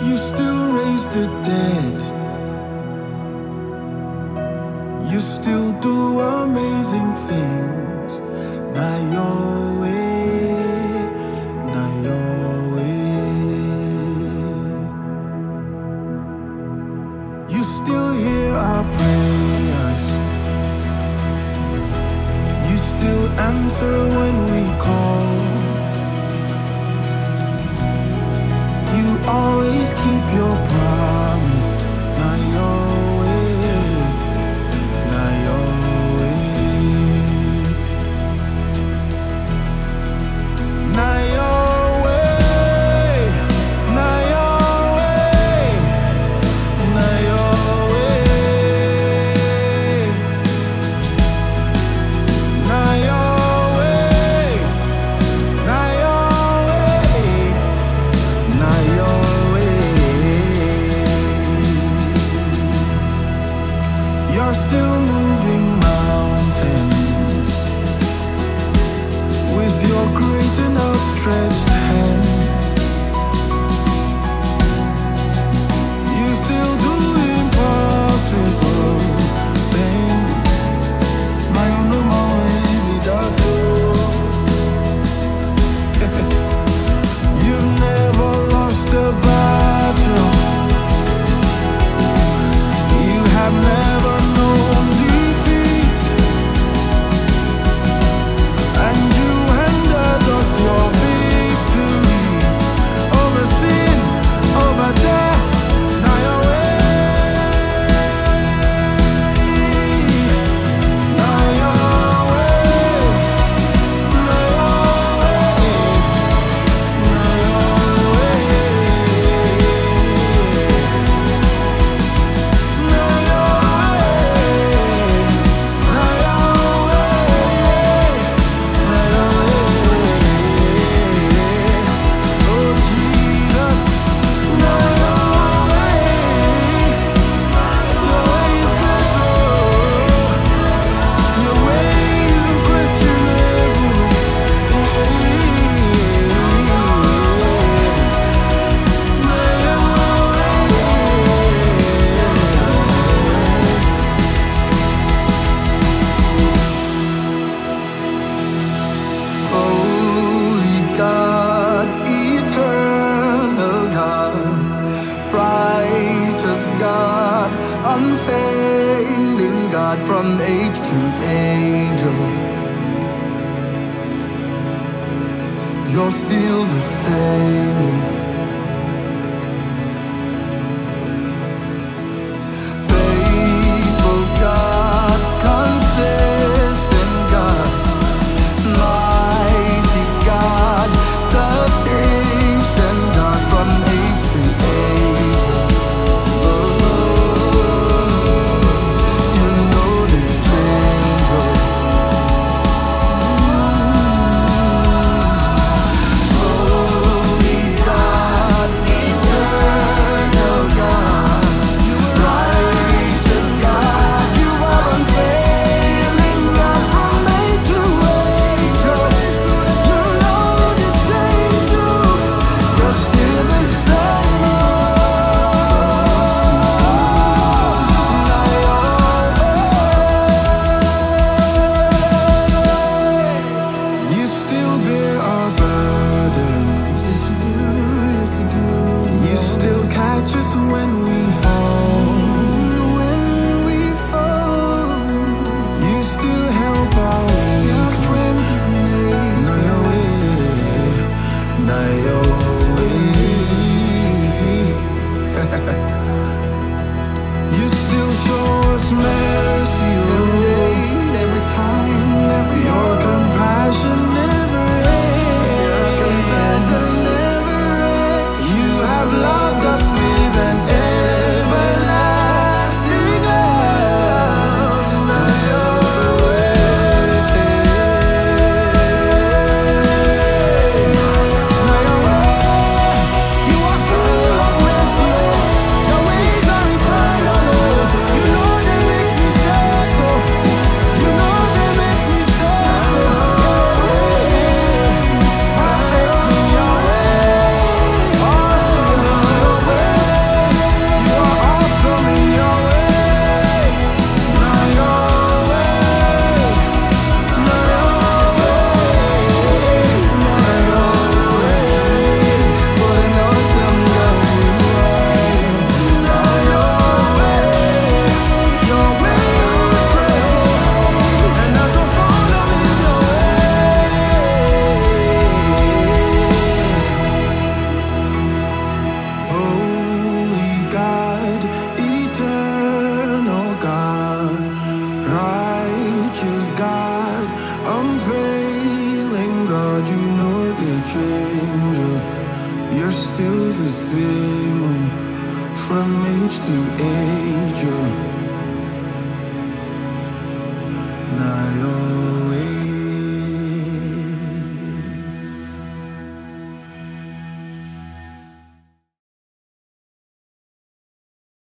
You still raise the dead. You still do amazing things. Not your way, not your way. You still hear our prayers. You still answer when we call. You always keep your promise. Not your way, not your way. Not your way, not your way, not your way. Not your way, not your way, not your way. You're still moving mountains with your great and outstretched hands. You still do impossible things. My no more without you. You've never lost a battle. You have never known defeat. And you handed us your victory over sin, over death. Now your way, now your way, now your way, now your way, now Holy God, eternal God, righteous God, unfailing God from age to age. You're still the same. Faithful God, consistent God, mighty God, sufficient God from age to age. You know the change. Holy God, eternal God, righteous God, you are unfailing God from age to age. You know the change. You're still the same. You still bear our burdens. Yes, you do. Yes, you do. You still catch us when we fall. When we fall. You still help our weakness. Not your way, not your way. You still show us mercy, oh, every time, your compassion never ends. You have loved us with an everlasting love. Not your way, not your way. You are full of mercy. still the same, from age to age. Now you're